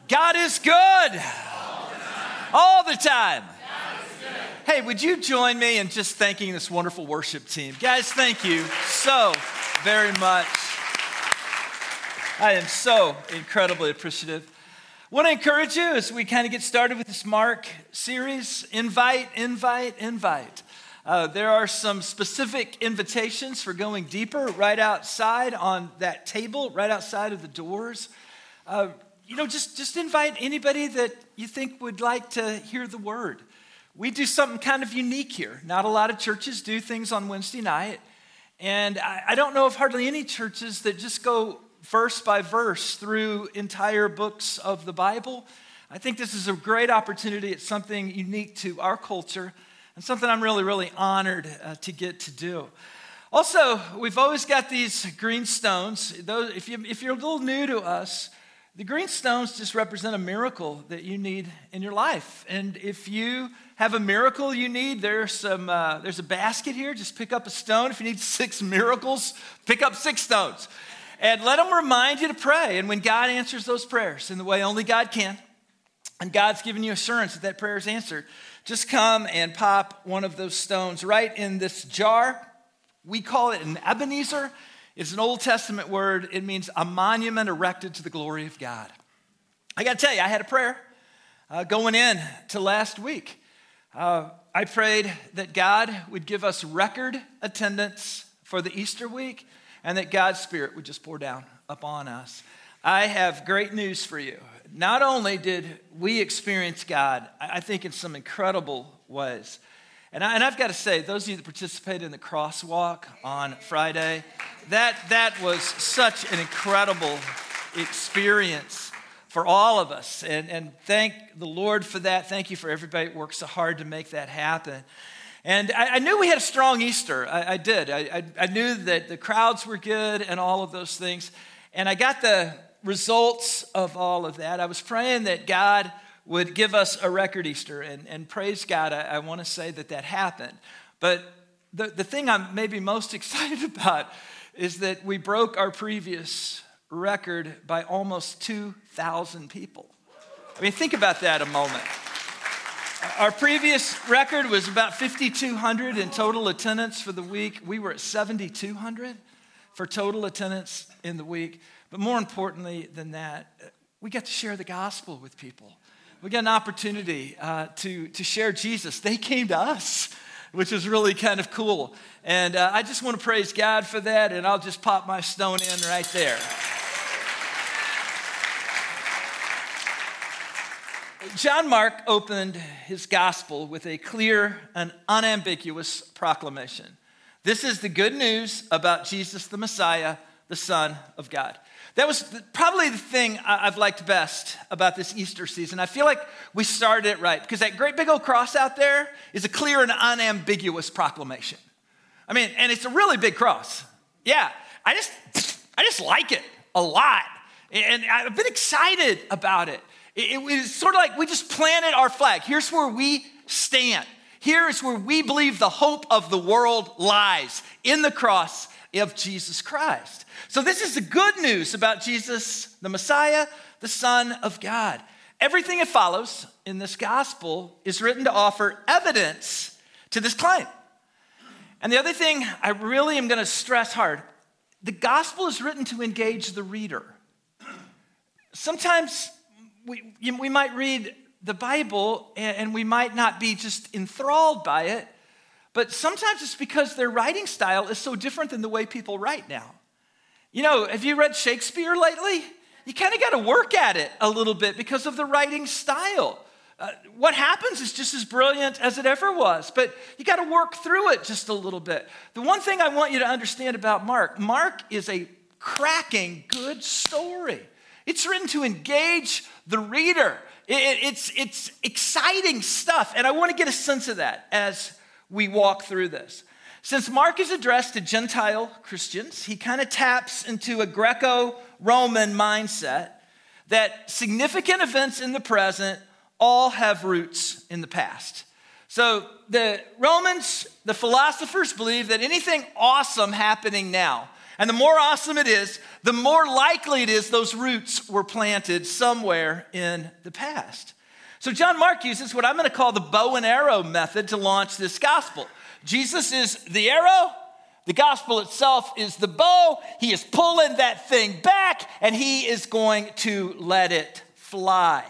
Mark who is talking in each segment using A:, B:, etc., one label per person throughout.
A: God is good. All the time. Hey, would you join me in just thanking this wonderful worship team? Guys, thank you so very much. I am so incredibly appreciative. I want to encourage you as we kind of get started with this Mark series, invite. There are some specific invitations for going deeper right outside on that table, right outside of the doors. Just invite anybody that you think would like to hear the word. We do something kind of unique here. Not a lot of churches do things on Wednesday night. And I don't know of hardly any churches that just go verse by verse through entire books of the Bible. I think this is a great opportunity. It's something unique to our culture and something I'm really honored to get to do. Also, we've always got these green stones. If you're a little new to us, the green stones just represent a miracle that you need in your life. And if you have a miracle you need, there's a basket here. Just pick up a stone. If you need 6 miracles, pick up 6 stones. And let them remind you to pray. And when God answers those prayers in the way only God can, and God's given you assurance that prayer is answered, just come and pop one of those stones right in this jar. We call it an Ebenezer. It's an Old Testament word. It means a monument erected to the glory of God. I got to tell you, I had a prayer going in to last week. I prayed that God would give us record attendance for the Easter week and that God's Spirit would just pour down upon us. I have great news for you. Not only did we experience God, I think in some incredible ways. And I've got to say, those of you that participated in the crosswalk on Friday, that was such an incredible experience for all of us. And thank the Lord for that. Thank you for everybody that worked so hard to make that happen. And I knew we had a strong Easter. I did. I knew that the crowds were good and all of those things. And I got the results of all of that. I was praying that God would give us a record Easter, and praise God, I want to say that happened. But the thing I'm maybe most excited about is that we broke our previous record by almost 2,000 people. I mean, think about that a moment. Our previous record was about 5,200 in total attendance for the week. We were at 7,200 for total attendance in the week. But more importantly than that, we got to share the gospel with people. We got an opportunity to share Jesus. They came to us, which is really kind of cool. And I just want to praise God for that, and I'll just pop my stone in right there. John Mark opened his gospel with a clear and unambiguous proclamation. This is the good news about Jesus the Messiah, the Son of God. That was probably the thing I've liked best about this Easter season. I feel like we started it right because that great big old cross out there is a clear and unambiguous proclamation. I mean, and it's a really big cross. Yeah, I just like it a lot. And I've been excited about it. It was sort of like we just planted our flag. Here's where we stand. Here is where we believe the hope of the world lies, in the cross of Jesus Christ. So this is the good news about Jesus, the Messiah, the Son of God. Everything that follows in this gospel is written to offer evidence to this claim. And the other thing I really am going to stress hard, the gospel is written to engage the reader. Sometimes we might read the Bible and we might not be just enthralled by it, but sometimes it's because their writing style is so different than the way people write now. You know, have you read Shakespeare lately? You kind of got to work at it a little bit because of the writing style. What happens is just as brilliant as it ever was, but you got to work through it just a little bit. The one thing I want you to understand about Mark is a cracking good story. It's written to engage the reader. It's exciting stuff, and I want to get a sense of that as we walk through this. Since Mark is addressed to Gentile Christians, he kind of taps into a Greco-Roman mindset that significant events in the present all have roots in the past. So the Romans, the philosophers, believe that anything awesome happening now And the more awesome it is, the more likely it is those roots were planted somewhere in the past. So John Mark uses what I'm going to call the bow and arrow method to launch this gospel. Jesus is the arrow. The gospel itself is the bow. He is pulling that thing back, and he is going to let it fly.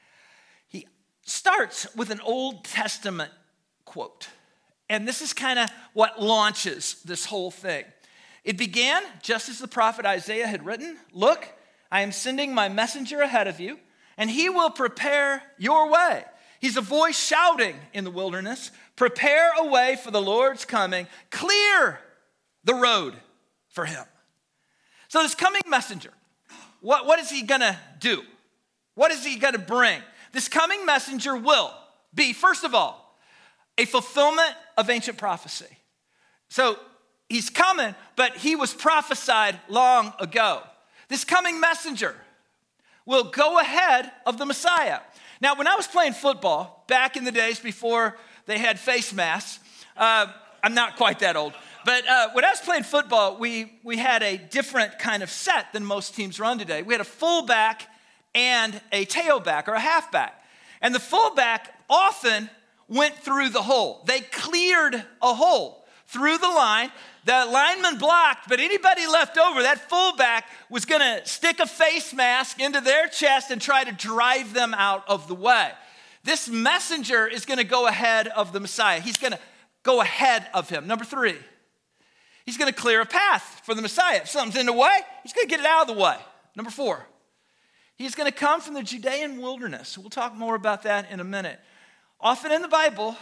A: He starts with an Old Testament quote. And this is kind of what launches this whole thing. It began just as the prophet Isaiah had written, "Look, I am sending my messenger ahead of you, and he will prepare your way." He's a voice shouting in the wilderness, "Prepare a way for the Lord's coming. Clear the road for him." So this coming messenger, what is he going to do? What is he going to bring? This coming messenger will be, first of all, a fulfillment of ancient prophecy. So he's coming, but he was prophesied long ago. This coming messenger will go ahead of the Messiah. Now, when I was playing football back in the days before they had face masks, I'm not quite that old, but when I was playing football, we had a different kind of set than most teams run today. We had a fullback and a tailback or a halfback. And the fullback often went through the hole. They cleared a hole through the line. The lineman blocked, but anybody left over, that fullback was going to stick a face mask into their chest and try to drive them out of the way. This messenger is going to go ahead of the Messiah. He's going to go ahead of him. Number 3, he's going to clear a path for the Messiah. If something's in the way, he's going to get it out of the way. Number 4, he's going to come from the Judean wilderness. We'll talk more about that in a minute. Often in the Bible,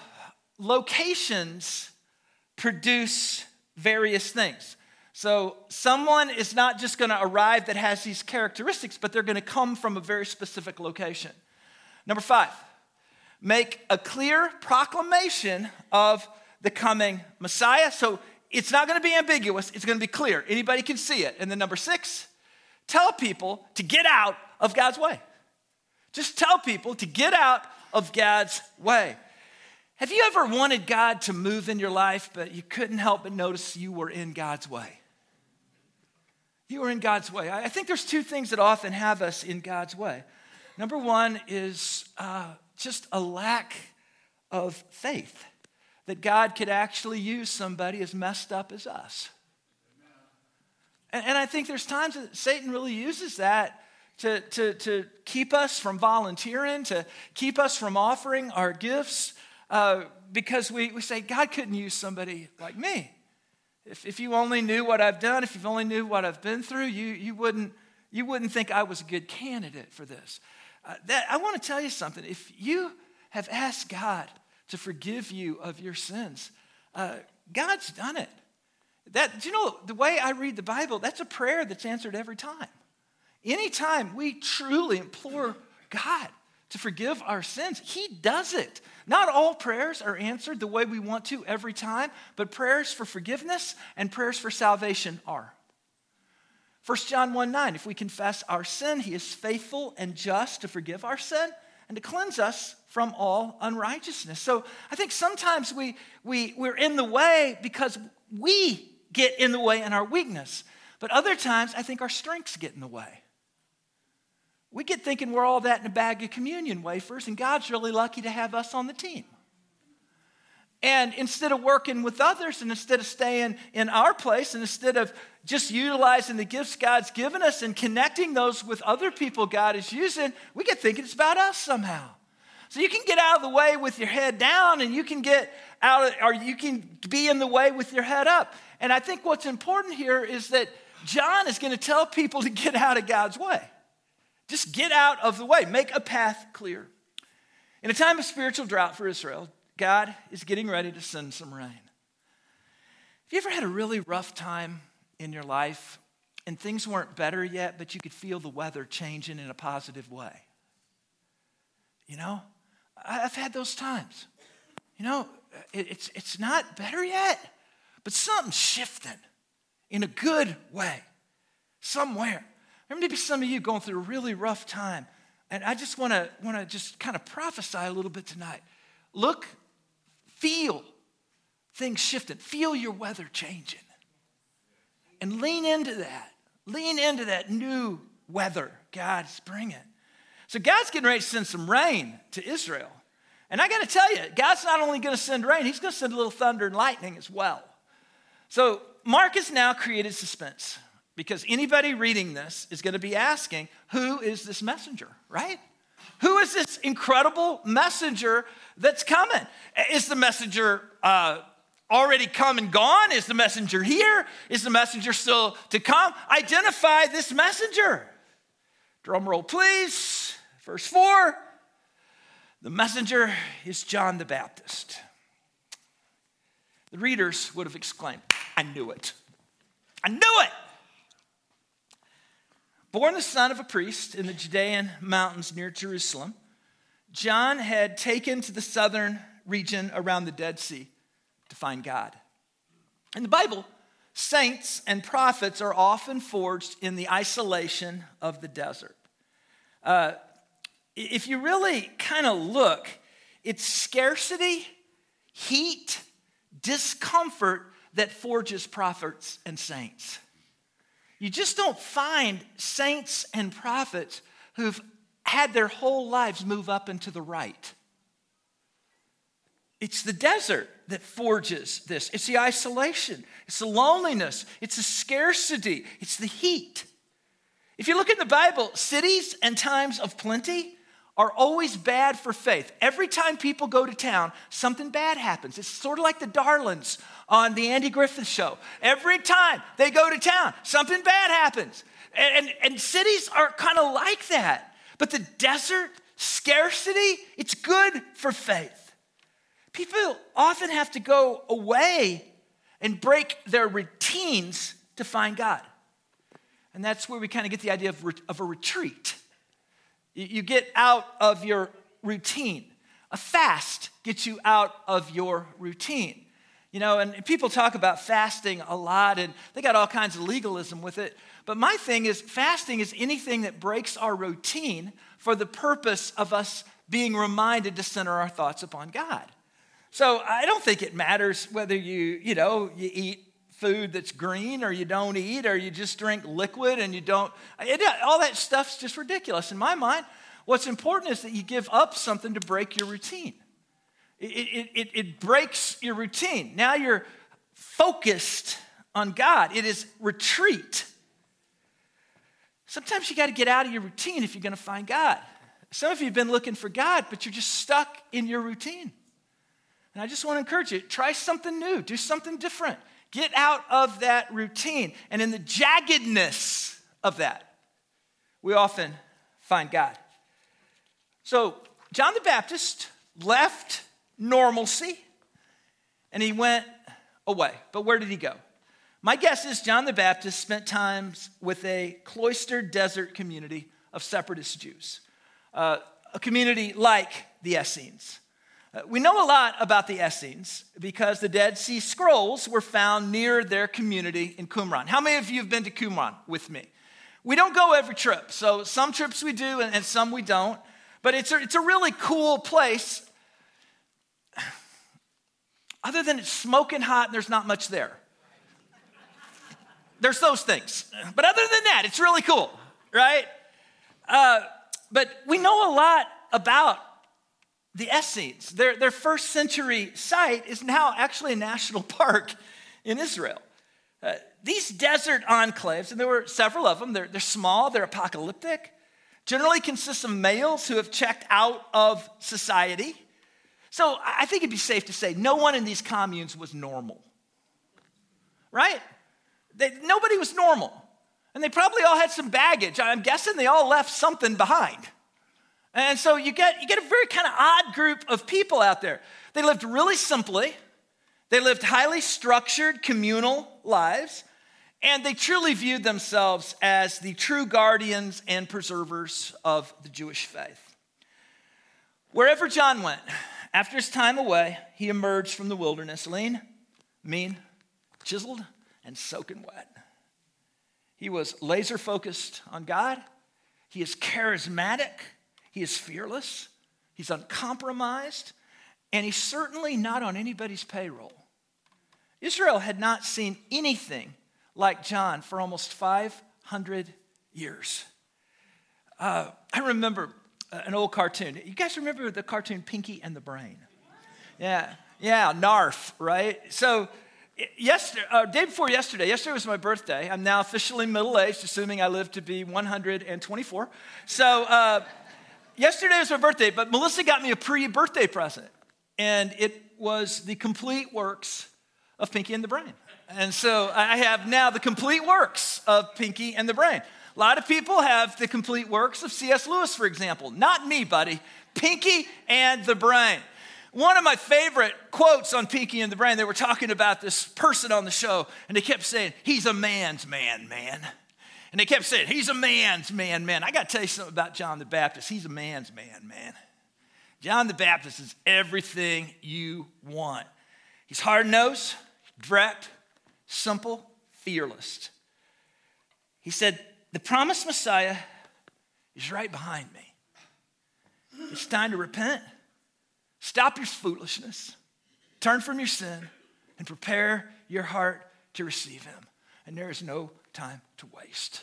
A: locations produce various things. So someone is not just going to arrive that has these characteristics, but they're going to come from a very specific location. Number 5, make a clear proclamation of the coming Messiah. So it's not going to be ambiguous. It's going to be clear. Anybody can see it. And then number 6, tell people to get out of God's way. Just tell people to get out of God's way. Have you ever wanted God to move in your life, but you couldn't help but notice you were in God's way? You were in God's way. I think there's 2 things that often have us in God's way. Number 1 is just a lack of faith that God could actually use somebody as messed up as us. And I think there's times that Satan really uses that to keep us from volunteering, to keep us from offering our gifts, because we say, God couldn't use somebody like me. If you only knew what I've done, if you only knew what I've been through, you wouldn't think I was a good candidate for this. I want to tell you something. If you have asked God to forgive you of your sins, God's done it. Do you know, the way I read the Bible, that's a prayer that's answered every time. Anytime we truly implore God to forgive our sins, he does it. Not all prayers are answered the way we want to every time, but prayers for forgiveness and prayers for salvation are. 1 John 1:9, if we confess our sin, he is faithful and just to forgive our sin and to cleanse us from all unrighteousness. So I think sometimes we're in the way because we get in the way in our weakness. But other times, I think our strengths get in the way. We get thinking we're all that in a bag of communion wafers, and God's really lucky to have us on the team. And instead of working with others, and instead of staying in our place, and instead of just utilizing the gifts God's given us and connecting those with other people God is using, we get thinking it's about us somehow. So you can get out of the way with your head down, and you can get out, or you can be in the way with your head up. And I think what's important here is that John is going to tell people to get out of God's way. Just get out of the way. Make a path clear. In a time of spiritual drought for Israel, God is getting ready to send some rain. Have you ever had a really rough time in your life and things weren't better yet, but you could feel the weather changing in a positive way? You know, I've had those times. You know, it's not better yet, but something's shifting in a good way somewhere. There may be some of you going through a really rough time, and I just want to just kind of prophesy a little bit tonight. Look, feel things shifting. Feel your weather changing. and lean into that. Lean into that new weather God's bringing. So God's getting ready to send some rain to Israel. And I got to tell you, God's not only going to send rain, he's going to send a little thunder and lightning as well. So Mark has now created suspense because anybody reading this is going to be asking, who is this messenger, right? Who is this incredible messenger that's coming? Is the messenger already come and gone? Is the messenger here? Is the messenger still to come? Identify this messenger. Drum roll, please. Verse 4. The messenger is John the Baptist. The readers would have exclaimed, I knew it. I knew it. Born the son of a priest in the Judean mountains near Jerusalem, John had taken to the southern region around the Dead Sea to find God. In the Bible, saints and prophets are often forged in the isolation of the desert. If you really kind of look, it's scarcity, heat, discomfort that forges prophets and saints. You just don't find saints and prophets who've had their whole lives move up and to the right. It's the desert that forges this. It's the isolation. It's the loneliness. It's the scarcity. It's the heat. If you look in the Bible, cities and times of plenty are always bad for faith. Every time people go to town, something bad happens. It's sort of like the Darlings on the Andy Griffith Show. Every time they go to town, something bad happens. And cities are kind of like that. But the desert, scarcity, it's good for faith. People often have to go away and break their routines to find God. And that's where we kind of get the idea of a retreat. You get out of your routine. A fast gets you out of your routine. You know, and people talk about fasting a lot, and they got all kinds of legalism with it. But my thing is, fasting is anything that breaks our routine for the purpose of us being reminded to center our thoughts upon God. So I don't think it matters whether you eat food that's green or you don't eat, or you just drink liquid and you don't. All that stuff's just ridiculous. In my mind, what's important is that you give up something to break your routine. It breaks your routine. Now you're focused on God. It is retreat. Sometimes you got to get out of your routine if you're going to find God. Some of you have been looking for God, but you're just stuck in your routine. And I just want to encourage you, try something new, do something different. Get out of that routine. And in the jaggedness of that, we often find God. So John the Baptist left normalcy and he went away. But where did he go? My guess is John the Baptist spent time with a cloistered desert community of separatist Jews, a community like the Essenes. We know a lot about the Essenes because the Dead Sea Scrolls were found near their community in Qumran. How many of you have been to Qumran with me? We don't go every trip, so some trips we do and some we don't. But it's a really cool place. Other than it's smoking hot and there's not much there. There's those things. But other than that, it's really cool, right? But we know a lot about the Essenes. Their first century site is now actually a national park in Israel. These desert enclaves, and there were several of them, they're small, they're apocalyptic, generally consist of males who have checked out of society. So I think it'd be safe to say no one in these communes was normal, right? Nobody was normal. And they probably all had some baggage. I'm guessing they all left something behind. And so you get a very kind of odd group of people out there. They lived really simply. They lived highly structured communal lives. And they truly viewed themselves as the true guardians and preservers of the Jewish faith. Wherever John went, after his time away, he emerged from the wilderness lean, mean, chiseled, and soaking wet. He was laser focused on God. He is charismatic. He is fearless, he's uncompromised, and he's certainly not on anybody's payroll. Israel had not seen anything like John for almost 500 years. I remember an old cartoon. You guys remember the cartoon Pinky and the Brain? Yeah, Narf, right? So day before yesterday was my birthday. I'm now officially middle-aged, assuming I live to be 124. So yesterday was my birthday, but Melissa got me a pre-birthday present, and it was the complete works of Pinky and the Brain. And so I have now the complete works of Pinky and the Brain. A lot of people have the complete works of C.S. Lewis, for example. Not me, buddy. Pinky and the Brain. One of my favorite quotes on Pinky and the Brain, they were talking about this person on the show, and they kept saying, he's a man's man. And they kept saying, he's a man's man. I got to tell you something about John the Baptist. He's a man's man. John the Baptist is everything you want. He's hard-nosed, direct, simple, fearless. He said, the promised Messiah is right behind me. It's time to repent. Stop your foolishness. Turn from your sin and prepare your heart to receive him. And there is no time to waste.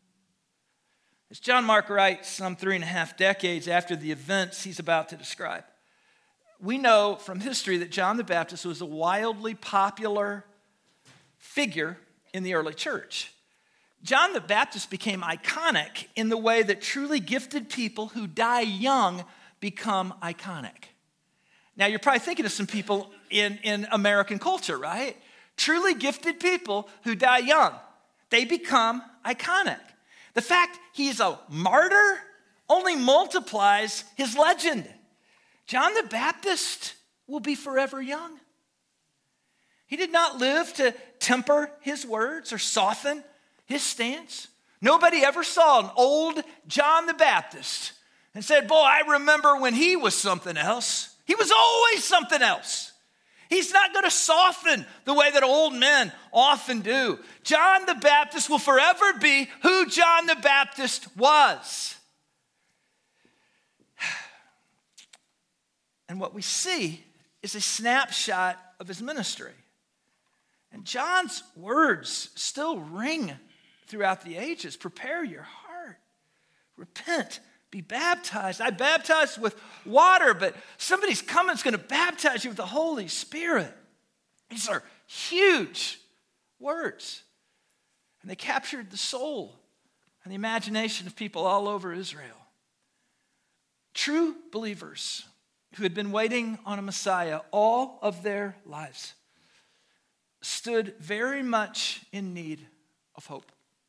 A: As John Mark writes some 3.5 decades after the events he's about to describe, we know from history that John the Baptist was a wildly popular figure in the early church. John the Baptist became iconic in the way that truly gifted people who die young become iconic. Now, you're probably thinking of some people in American culture, right? Truly gifted people who die young, they become iconic. The fact he's a martyr only multiplies his legend. John the Baptist will be forever young. He did not live to temper his words or soften his stance. Nobody ever saw an old John the Baptist and said, boy, I remember when he was something else. He was always something else. He's not going to soften the way that old men often do. John the Baptist will forever be who John the Baptist was. And what we see is a snapshot of his ministry. And John's words still ring throughout the ages. Prepare your heart. Repent. Be baptized. I baptized with water, but somebody's coming is going to baptize you with the Holy Spirit. These are huge words. And they captured the soul and the imagination of people all over Israel. True believers who had been waiting on a Messiah all of their lives stood very much in need of hope.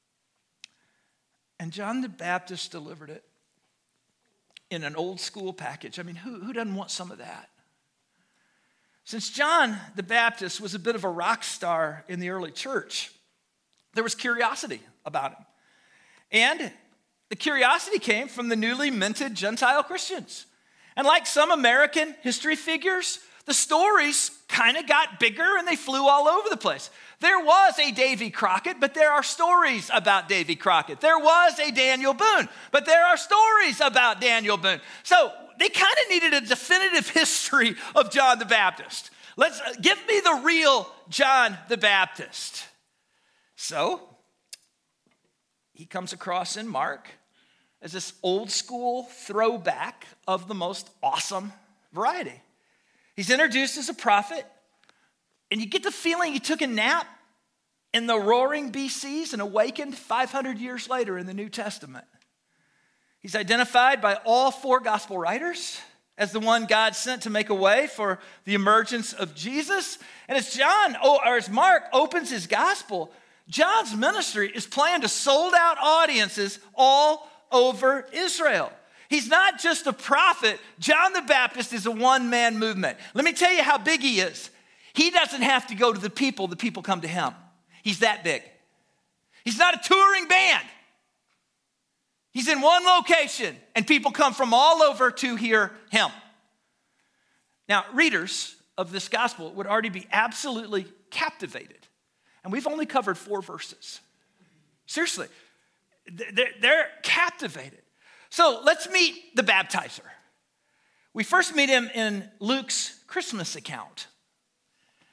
A: And John the Baptist delivered it in an old school package. I mean, who doesn't want some of that? Since John the Baptist was a bit of a rock star in the early church, there was curiosity about him. And the curiosity came from the newly minted Gentile Christians. And like some American history figures, the stories kind of got bigger and they flew all over the place. There was a Davy Crockett, but there are stories about Davy Crockett. There was a Daniel Boone, but there are stories about Daniel Boone. So they kind of needed a definitive history of John the Baptist. Give me the real John the Baptist. So he comes across in Mark as this old school throwback of the most awesome variety. He's introduced as a prophet, and you get the feeling he took a nap in the roaring BCs and awakened 500 years later in the New Testament. He's identified by all 4 gospel writers as the one God sent to make a way for the emergence of Jesus. And as Mark opens his gospel, John's ministry is planned to sold out audiences all over Israel. He's not just a prophet. John the Baptist is a one-man movement. Let me tell you how big he is. He doesn't have to go to the people come to him. He's that big. He's not a touring band. He's in one location, and people come from all over to hear him. Now, readers of this gospel would already be absolutely captivated. And we've only covered 4 verses. Seriously, they're captivated. So let's meet the baptizer. We first meet him in Luke's Christmas account.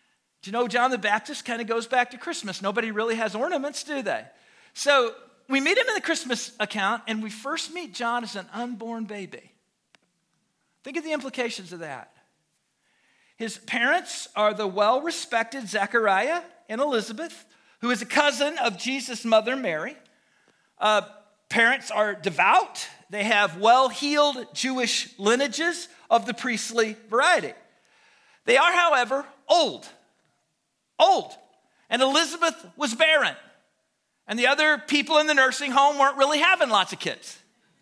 A: Do you know John the Baptist kind of goes back to Christmas? Nobody really has ornaments, do they? So we meet him in the Christmas account, and we first meet John as an unborn baby. Think of the implications of that. His parents are the well-respected Zechariah and Elizabeth, who is a cousin of Jesus' mother, Mary. Parents are devout. They have well-heeled Jewish lineages of the priestly variety. They are, however, old. And Elizabeth was barren. And the other people in the nursing home weren't really having lots of kids.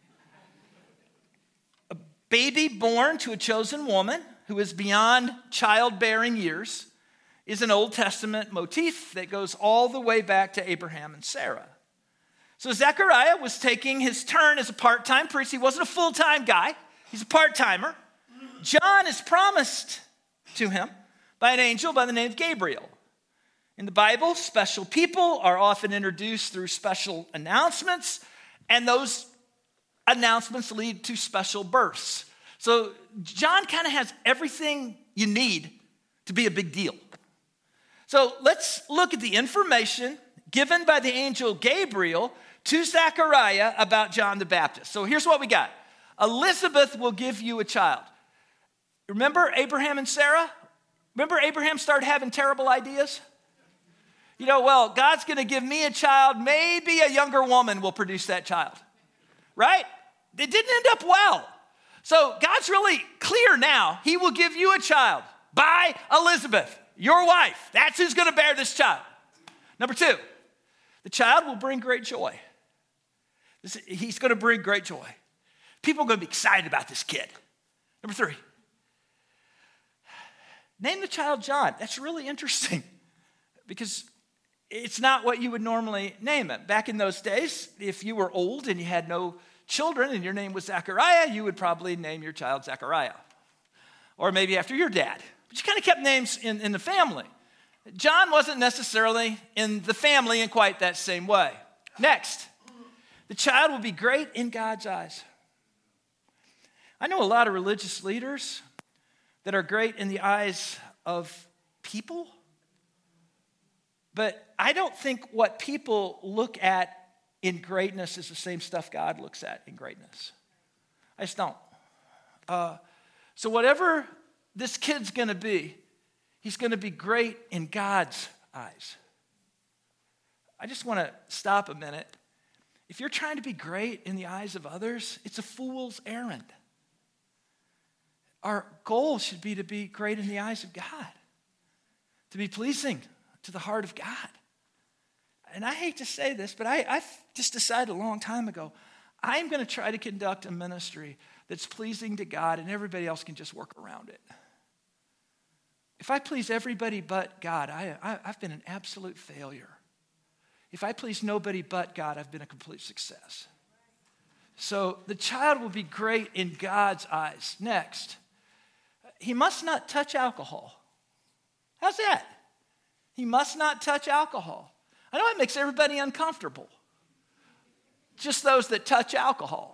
A: A baby born to a chosen woman who is beyond childbearing years is an Old Testament motif that goes all the way back to Abraham and Sarah. So Zechariah was taking his turn as a part-time priest. He wasn't a full-time guy. He's a part-timer. John is promised to him by an angel by the name of Gabriel. In the Bible, special people are often introduced through special announcements, and those announcements lead to special births. So John kind of has everything you need to be a big deal. So let's look at the information given by the angel Gabriel to Zechariah about John the Baptist. So here's what we got. Elizabeth will give you a child. Remember Abraham and Sarah? Remember Abraham started having terrible ideas? God's going to give me a child. Maybe a younger woman will produce that child. Right? It didn't end up well. So God's really clear now. He will give you a child by Elizabeth, your wife. That's who's going to bear this child. Number 2, the child will bring great joy. He's going to bring great joy. People are going to be excited about this kid. Number 3, name the child John. That's really interesting because it's not what you would normally name him. Back in those days, if you were old and you had no children and your name was Zechariah, you would probably name your child Zechariah. Or maybe after your dad. But you kind of kept names in the family. John wasn't necessarily in the family in quite that same way. Next, the child will be great in God's eyes. I know a lot of religious leaders that are great in the eyes of people, but I don't think what people look at in greatness is the same stuff God looks at in greatness. I just don't. So whatever this kid's going to be, he's going to be great in God's eyes. I just want to stop a minute. If you're trying to be great in the eyes of others, it's a fool's errand. Our goal should be to be great in the eyes of God, to be pleasing to the heart of God. And I hate to say this, but I just decided a long time ago, I'm going to try to conduct a ministry that's pleasing to God and everybody else can just work around it. If I please everybody but God, I've been an absolute failure. If I please nobody but God, I've been a complete success. So the child will be great in God's eyes. Next, he must not touch alcohol. How's that? He must not touch alcohol. I know it makes everybody uncomfortable. Just those that touch alcohol.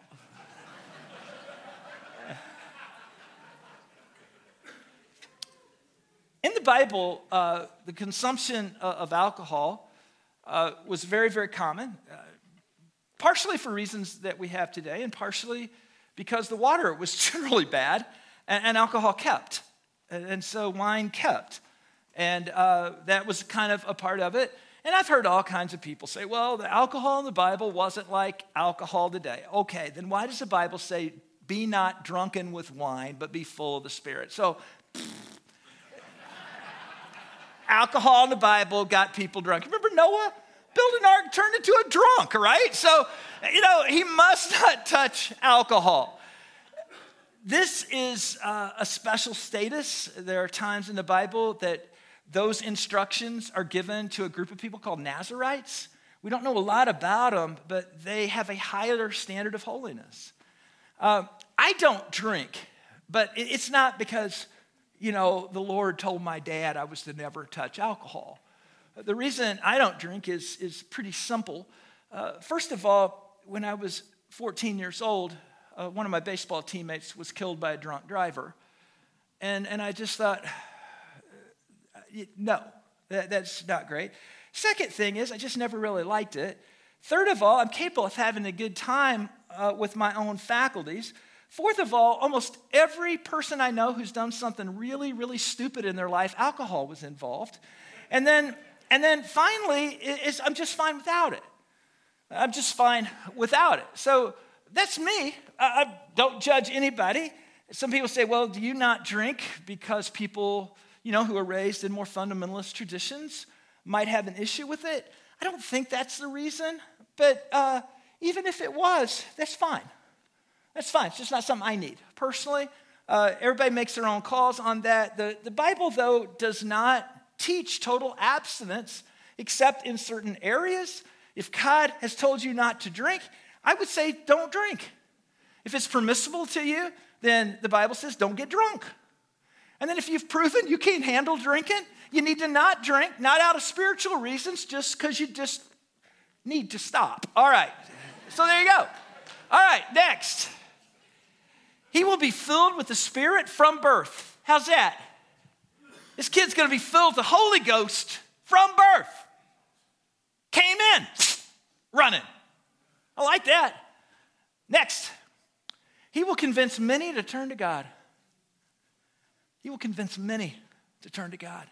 A: In the Bible, the consumption of alcohol was very, very common, partially for reasons that we have today, and partially because the water was generally bad, and alcohol kept. And so wine kept. And that was kind of a part of it. And I've heard all kinds of people say, well, the alcohol in the Bible wasn't like alcohol today. Okay, then why does the Bible say, be not drunken with wine, but be full of the Spirit? So, alcohol in the Bible got people drunk. Remember Noah? Built an ark, turned into a drunk, right? So, he must not touch alcohol. This is a special status. There are times in the Bible that those instructions are given to a group of people called Nazarites. We don't know a lot about them, but they have a higher standard of holiness. I don't drink, but it's not because, the Lord told my dad I was to never touch alcohol. The reason I don't drink is pretty simple. First of all, when I was 14 years old, one of my baseball teammates was killed by a drunk driver. And I just thought, No, that's not great. Second thing is, I just never really liked it. Third of all, I'm capable of having a good time with my own faculties. Fourth of all, almost every person I know who's done something really, really stupid in their life, alcohol was involved. And then finally, I'm just fine without it. I'm just fine without it. So that's me. I don't judge anybody. Some people say, well, do you not drink because people, who are raised in more fundamentalist traditions might have an issue with it? I don't think that's the reason, but even if it was, that's fine. That's fine. It's just not something I need. Personally, everybody makes their own calls on that. The Bible, though, does not teach total abstinence except in certain areas. If God has told you not to drink, I would say don't drink. If it's permissible to you, then the Bible says don't get drunk. And then if you've proven you can't handle drinking, you need to not drink, not out of spiritual reasons, just because you just need to stop. All right. So there you go. All right, next. He will be filled with the Spirit from birth. How's that? This kid's going to be filled with the Holy Ghost from birth. Came in, running. I like that. Next. He will convince many to turn to God. He will convince many to turn to God.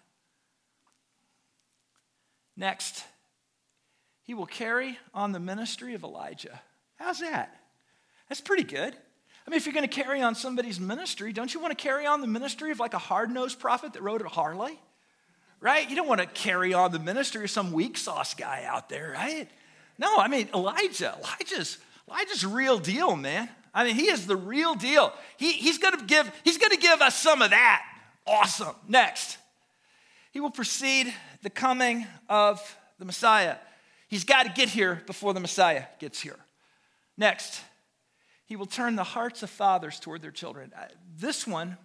A: Next. He will carry on the ministry of Elijah. How's that? That's pretty good. I mean, if you're going to carry on somebody's ministry, don't you want to carry on the ministry of like a hard-nosed prophet that rode a Harley? Right? You don't want to carry on the ministry of some weak sauce guy out there, right? No, I mean, Elijah's real deal, man. I mean, he is the real deal. He's going to give us some of that. Awesome. Next. He will precede the coming of the Messiah. He's got to get here before the Messiah gets here. Next. He will turn the hearts of fathers toward their children. This one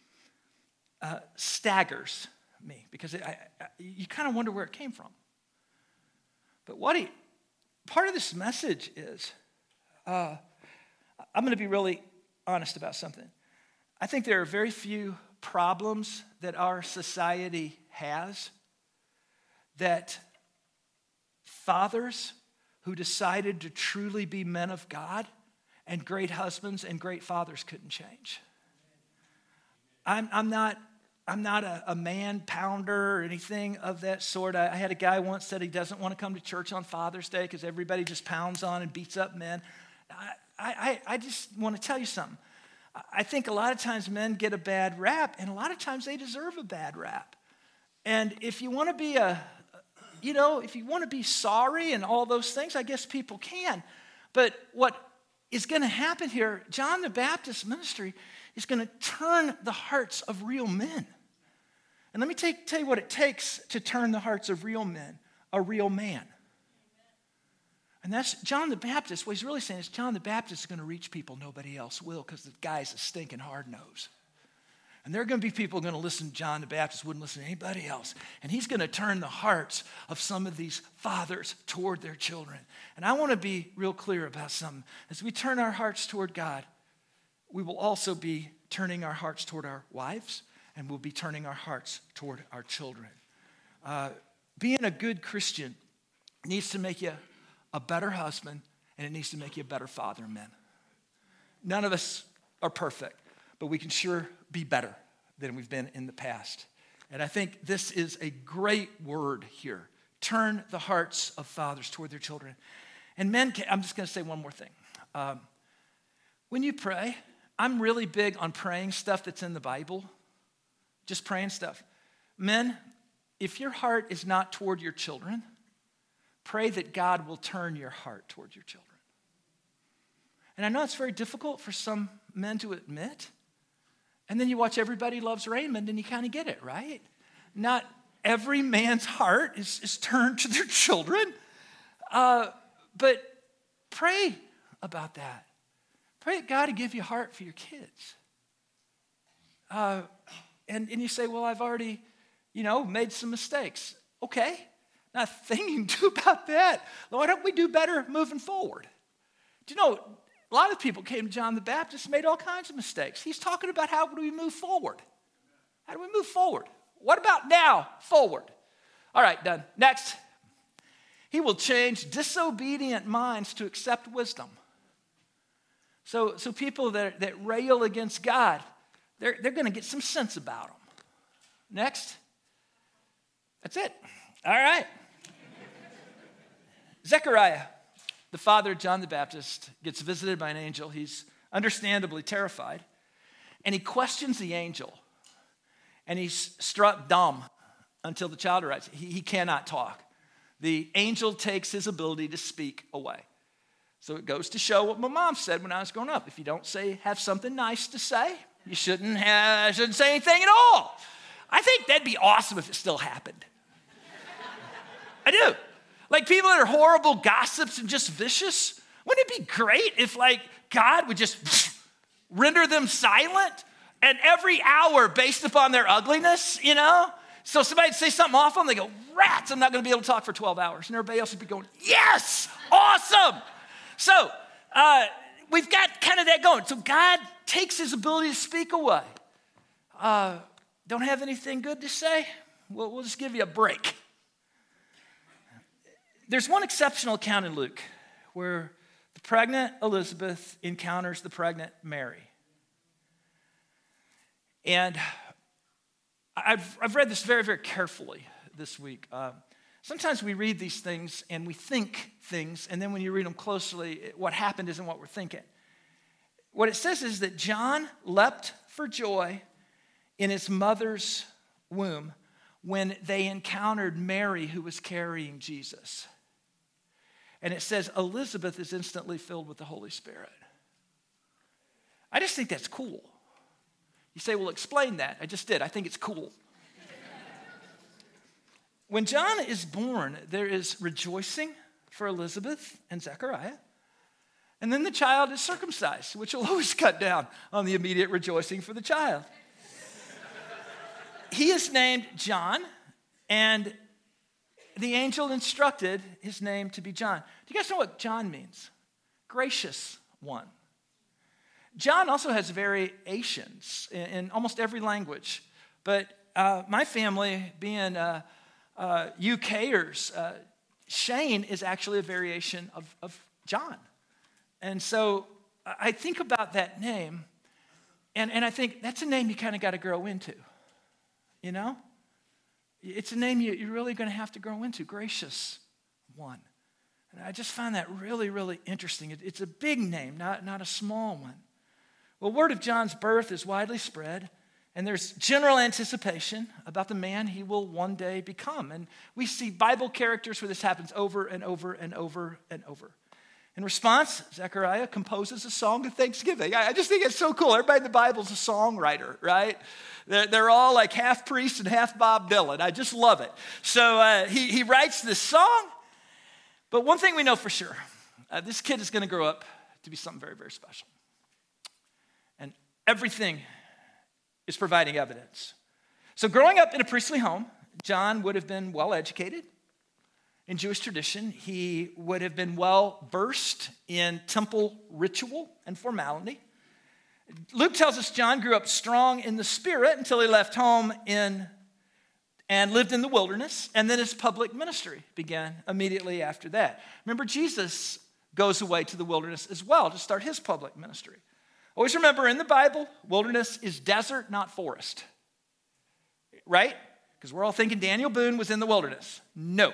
A: staggers me because you kind of wonder where it came from. But part of this message is, I'm going to be really honest about something. I think there are very few problems that our society has that fathers who decided to truly be men of God and great husbands and great fathers couldn't change. I'm not a man pounder or anything of that sort. I had a guy once said he doesn't want to come to church on Father's Day because everybody just pounds on and beats up men. I just want to tell you something. I think a lot of times men get a bad rap, and a lot of times they deserve a bad rap. And if you want to be if you want to be sorry and all those things, I guess people can. But what is going to happen here, John the Baptist's ministry is going to turn the hearts of real men. And let me tell you what it takes to turn the hearts of real men, a real man. And that's John the Baptist. What he's really saying is John the Baptist is going to reach people nobody else will because the guy's a stinking hard nose. And there are going to be people going to listen to John the Baptist, wouldn't listen to anybody else. And he's going to turn the hearts of some of these fathers toward their children. And I want to be real clear about something. As we turn our hearts toward God, we will also be turning our hearts toward our wives, and we'll be turning our hearts toward our children. Being a good Christian needs to make you a better husband, and it needs to make you a better father, men. None of us are perfect, but we can sure be better than we've been in the past. And I think this is a great word here. Turn the hearts of fathers toward their children. And men, I'm just going to say one more thing. When you pray, I'm really big on praying stuff that's in the Bible. Just praying stuff. Men, if your heart is not toward your children, pray that God will turn your heart toward your children. And I know it's very difficult for some men to admit. And then you watch Everybody Loves Raymond and you kind of get it, right? Not every man's heart is turned to their children. But pray about that. Pray that God will give you a heart for your kids. And you say, well, I've already, made some mistakes. Okay, nothing you can do about that. Why don't we do better moving forward? Do you know, a lot of people came to John the Baptist and made all kinds of mistakes. He's talking about how do we move forward? How do we move forward? What about now? Forward. All right, done. Next. He will change disobedient minds to accept wisdom. So people that rail against God, they're going to get some sense about them. Next. That's it. All right. Zechariah, the father of John the Baptist, gets visited by an angel. He's understandably terrified. And he questions the angel. And he's struck dumb until the child arrives. He cannot talk. The angel takes his ability to speak away. So it goes to show what my mom said when I was growing up. If you don't have something nice to say, you shouldn't say anything at all. I think that'd be awesome if it still happened. I do. Like people that are horrible gossips and just vicious, wouldn't it be great if like God would just render them silent and every hour based upon their ugliness, you know? So somebody'd say something awful and they go, rats, I'm not gonna be able to talk for 12 hours. And everybody else would be going, yes, awesome. So we've got kind of that going. So God takes his ability to speak away. Don't have anything good to say? We'll just give you a break. There's one exceptional account in Luke where the pregnant Elizabeth encounters the pregnant Mary. And I've read this very, very carefully this week. Sometimes we read these things and we think things, and then when you read them closely, what happened isn't what we're thinking. What it says is that John leapt for joy in his mother's womb when they encountered Mary who was carrying Jesus. And it says Elizabeth is instantly filled with the Holy Spirit. I just think that's cool. You say, well, explain that. I just did. I think it's cool. When John is born, there is rejoicing for Elizabeth and Zechariah. And then the child is circumcised, which will always cut down on the immediate rejoicing for the child. He is named John, and the angel instructed his name to be John. Do you guys know what John means? Gracious one. John also has variations in almost every language. But my family, being UKers, Shane is actually a variation of John. And so I think about that name, and I think that's a name you kind of got to grow into. You know? It's a name you're really going to have to grow into, Gracious One. And I just find that really, really interesting. It's a big name, not a small one. Well, word of John's birth is widely spread, and there's general anticipation about the man he will one day become. And we see Bible characters where this happens over and over and over and over. In response, Zechariah composes a song of thanksgiving. I just think it's so cool. Everybody in the Bible is a songwriter, right? They're all like half priest and half Bob Dylan. I just love it. So he writes this song. But one thing we know for sure, this kid is going to grow up to be something very, very special. And everything is providing evidence. So growing up in a priestly home, John would have been well educated. In Jewish tradition, he would have been well versed in temple ritual and formality. Luke tells us John grew up strong in the spirit until he left home and lived in the wilderness, and then his public ministry began immediately after that. Remember, Jesus goes away to the wilderness as well to start his public ministry. Always remember, in the Bible, wilderness is desert, not forest. Right? Because we're all thinking Daniel Boone was in the wilderness. No,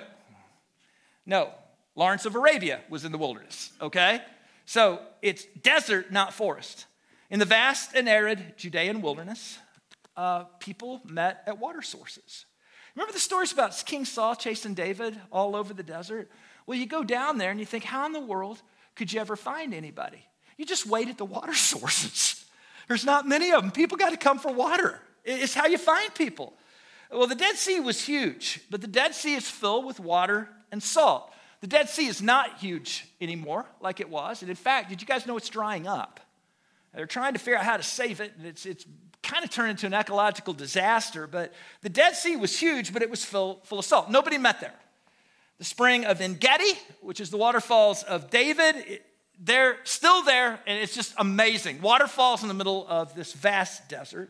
A: Lawrence of Arabia was in the wilderness, okay? So it's desert, not forest. In the vast and arid Judean wilderness, people met at water sources. Remember the stories about King Saul chasing David all over the desert? Well, you go down there and you think, how in the world could you ever find anybody? You just wait at the water sources. There's not many of them. People got to come for water. It's how you find people. Well, the Dead Sea was huge, but the Dead Sea is filled with water and salt. The Dead Sea is not huge anymore like it was. And in fact, did you guys know it's drying up? They're trying to figure out how to save it, and it's kind of turned into an ecological disaster. But the Dead Sea was huge, but it was full of salt. Nobody met there. The spring of En-Gedi, which is the waterfalls of David, they're still there, and it's just amazing. Waterfalls in the middle of this vast desert.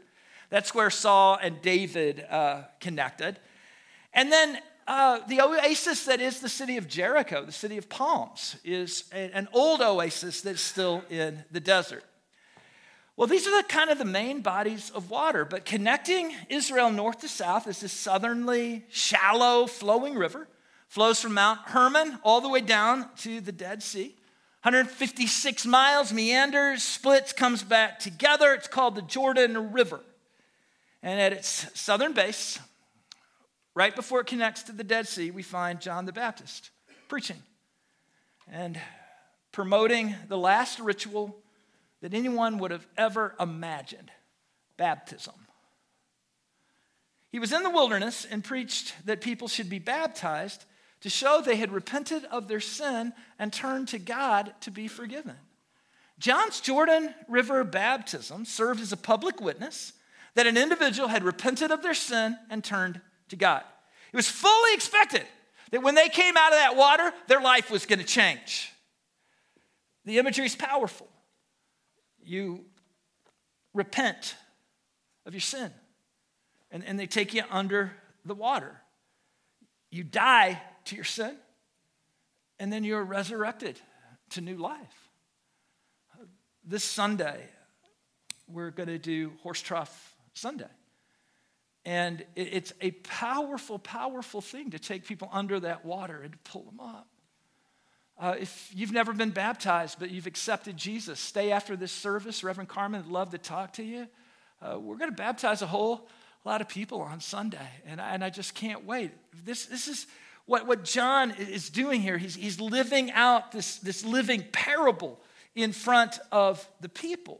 A: That's where Saul and David connected. And then the oasis that is the city of Jericho, the city of palms, is an old oasis that's still in the desert. Well, these are the main bodies of water, but connecting Israel north to south is this southerly, shallow, flowing river. Flows from Mount Hermon all the way down to the Dead Sea. 156 miles, meanders, splits, comes back together. It's called the Jordan River. And at its southern base, right before it connects to the Dead Sea, we find John the Baptist preaching and promoting the last ritual that anyone would have ever imagined, baptism. He was in the wilderness and preached that people should be baptized to show they had repented of their sin and turned to God to be forgiven. John's Jordan River baptism served as a public witness that an individual had repented of their sin and turned to God. It was fully expected that when they came out of that water, their life was going to change. The imagery is powerful. You repent of your sin, and they take you under the water. You die to your sin, and then you're resurrected to new life. This Sunday, we're going to do Horse Trough Sunday. And it's a powerful, powerful thing to take people under that water and to pull them up. If you've never been baptized, but you've accepted Jesus, stay after this service. Reverend Carmen would love to talk to you. We're going to baptize a whole lot of people on Sunday, and I just can't wait. This is what John is doing here. He's living out this living parable in front of the people.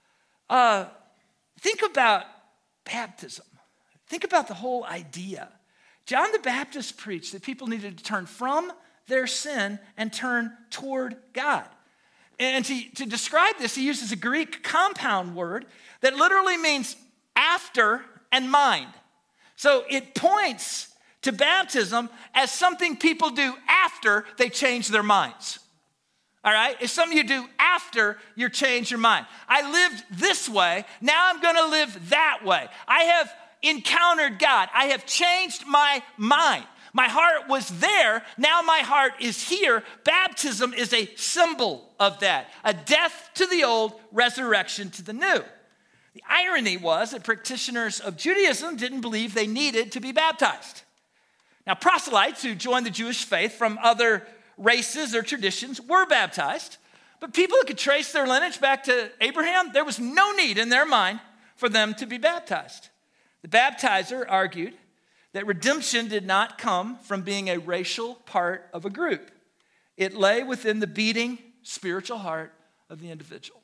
A: Think about baptism. Think about the whole idea. John the Baptist preached that people needed to turn from their sin and turn toward God. And to describe this, he uses a Greek compound word that literally means after and mind. So it points to baptism as something people do after they change their minds. All right? It's something you do after you change your mind. I lived this way, now I'm going to live that way. I have encountered God. I have changed my mind. My heart was there, now my heart is here. Baptism is a symbol of that. A death to the old, resurrection to the new. The irony was that practitioners of Judaism didn't believe they needed to be baptized. Now, proselytes who joined the Jewish faith from other races or traditions were baptized, but people who could trace their lineage back to Abraham, there was no need in their mind for them to be baptized. The baptizer argued that redemption did not come from being a racial part of a group. It lay within the beating spiritual heart of the individual.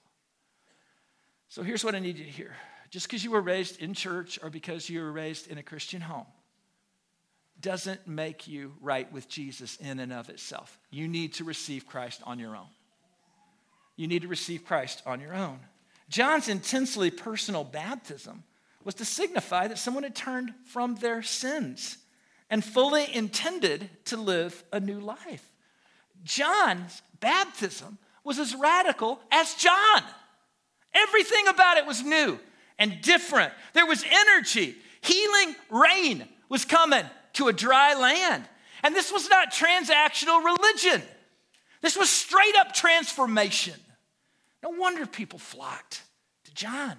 A: So here's what I need you to hear. Just because you were raised in church or because you were raised in a Christian home doesn't make you right with Jesus in and of itself. You need to receive Christ on your own. You need to receive Christ on your own. John's intensely personal baptism was to signify that someone had turned from their sins and fully intended to live a new life. John's baptism was as radical as John. Everything about it was new and different. There was energy. Healing rain was coming to a dry land. And this was not transactional religion. This was straight up transformation. No wonder people flocked to John.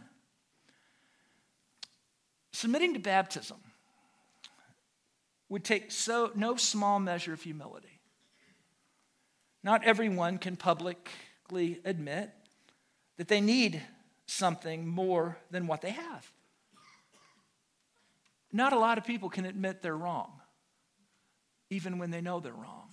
A: Submitting to baptism would take no small measure of humility. Not everyone can publicly admit that they need something more than what they have. Not a lot of people can admit they're wrong, even when they know they're wrong.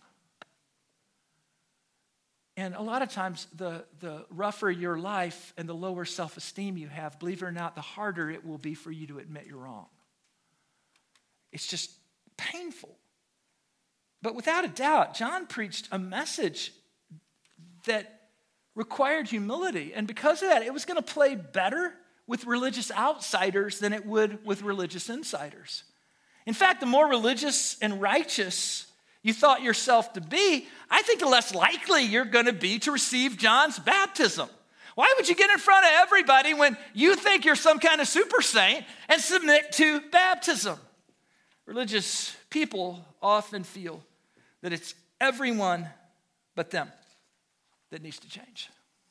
A: And a lot of times, the rougher your life and the lower self-esteem you have, believe it or not, the harder it will be for you to admit you're wrong. It's just painful. But without a doubt, John preached a message that required humility. And because of that, it was going to play better with religious outsiders than it would with religious insiders. In fact, the more religious and righteous you thought yourself to be, I think the less likely you're going to be to receive John's baptism. Why would you get in front of everybody when you think you're some kind of super saint and submit to baptism? Religious people often feel that it's everyone but them that needs to change.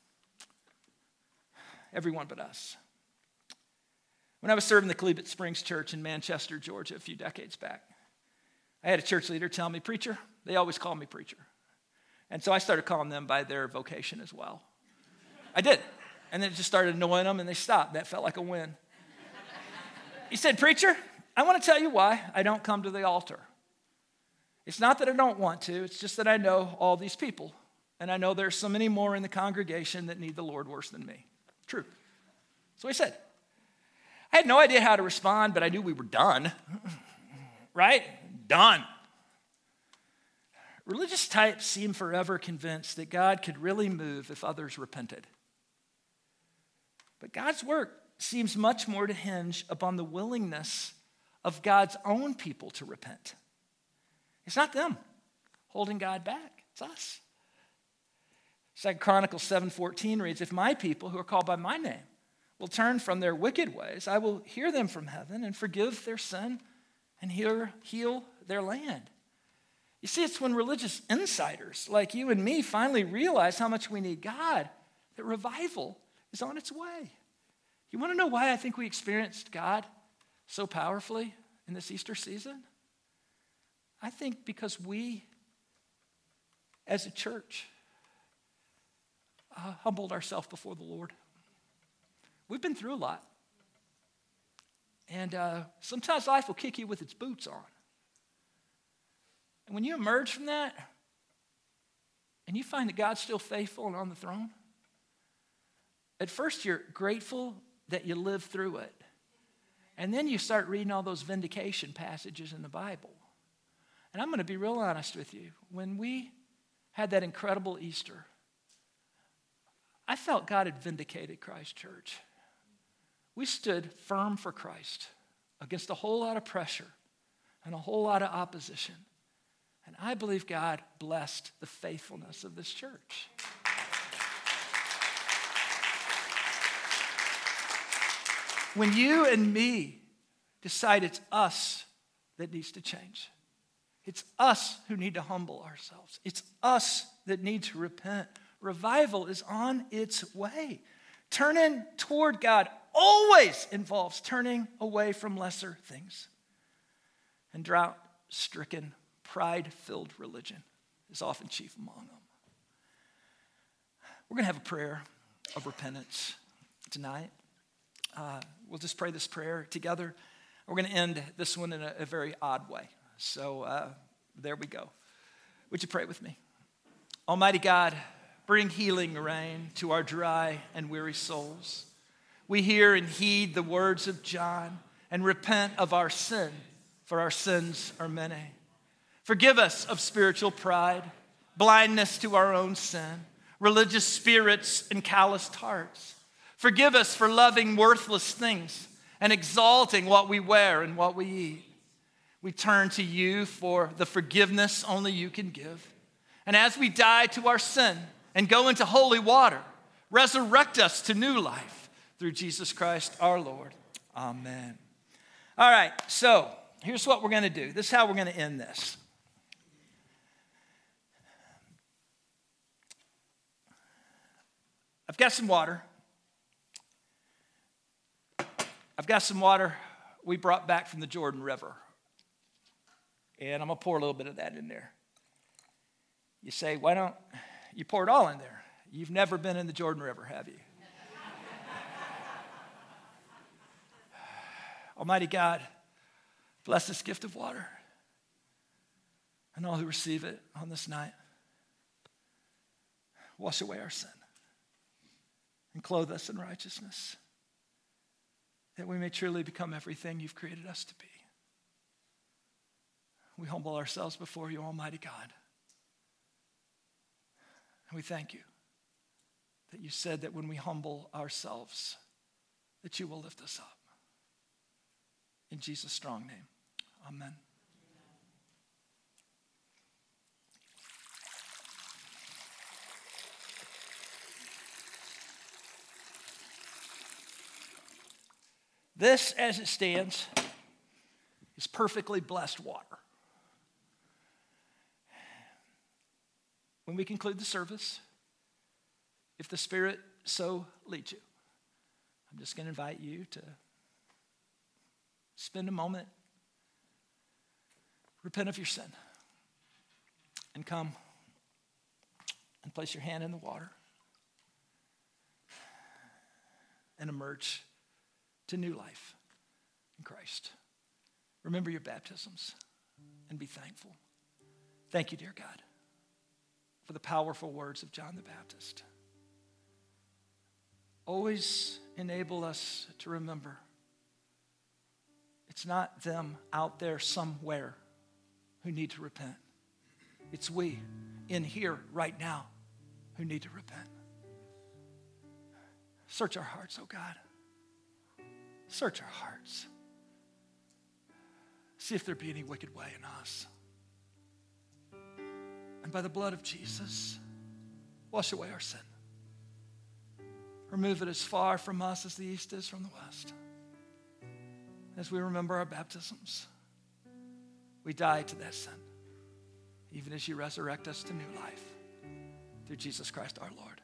A: Everyone but us. When I was serving the Cleveland Springs Church in Manchester, Georgia, a few decades back, I had a church leader tell me, preacher. They always call me preacher. And so I started calling them by their vocation as well. I did. And then it just started annoying them, and they stopped. That felt like a win. He said, preacher, I want to tell you why I don't come to the altar. It's not that I don't want to. It's just that I know all these people. And I know there's so many more in the congregation that need the Lord worse than me. True. So he said. I had no idea how to respond, but I knew we were done. Right? Done. Religious types seem forever convinced that God could really move if others repented. But God's work seems much more to hinge upon the willingness of God's own people to repent. It's not them holding God back. It's us. 2 Chronicles 7:14 reads, if my people who are called by my name will turn from their wicked ways, I will hear them from heaven and forgive their sin and heal their land. You see, it's when religious insiders like you and me finally realize how much we need God that revival is on its way. You want to know why I think we experienced God so powerfully in this Easter season? I think because we, as a church, humbled ourselves before the Lord. We've been through a lot. And sometimes life will kick you with its boots on. And when you emerge from that, and you find that God's still faithful and on the throne, at first you're grateful that you lived through it. And then you start reading all those vindication passages in the Bible. And I'm going to be real honest with you. When we had that incredible Easter, I felt God had vindicated Christ Church. We stood firm for Christ against a whole lot of pressure and a whole lot of opposition. And I believe God blessed the faithfulness of this church. When you and me decide it's us that needs to change, it's us who need to humble ourselves, it's us that need to repent, revival is on its way. Turning toward God always involves turning away from lesser things. And drought-stricken, pride-filled religion is often chief among them. We're going to have a prayer of repentance tonight. We'll just pray this prayer together. We're going to end this one in a very odd way. So there we go. Would you pray with me? Almighty God, bring healing rain to our dry and weary souls. We hear and heed the words of John and repent of our sin, for our sins are many. Forgive us of spiritual pride, blindness to our own sin, religious spirits and calloused hearts. Forgive us for loving worthless things and exalting what we wear and what we eat. We turn to you for the forgiveness only you can give. And as we die to our sin and go into holy water, resurrect us to new life through Jesus Christ our Lord. Amen. All right, so here's what we're going to do. This is how we're going to end this. I've got some water. I've got some water we brought back from the Jordan River. And I'm going to pour a little bit of that in there. You say, why don't you pour it all in there? You've never been in the Jordan River, have you? Almighty God, bless this gift of water and all who receive it on this night. Wash away our sin and clothe us in righteousness, that we may truly become everything you've created us to be. We humble ourselves before you, Almighty God. And we thank you that you said that when we humble ourselves, that you will lift us up. In Jesus' strong name, amen. This, as it stands, is perfectly blessed water. When we conclude the service, if the Spirit so leads you, I'm just going to invite you to spend a moment, repent of your sin, and come and place your hand in the water and emerge to new life in Christ. Remember your baptisms and be thankful. Thank you, dear God, for the powerful words of John the Baptist. Always enable us to remember it's not them out there somewhere who need to repent. It's we in here right now who need to repent. Search our hearts, oh God. Search our hearts. See if there be any wicked way in us. And by the blood of Jesus, wash away our sin. Remove it as far from us as the east is from the west. As we remember our baptisms, we die to that sin, even as you resurrect us to new life through Jesus Christ our Lord.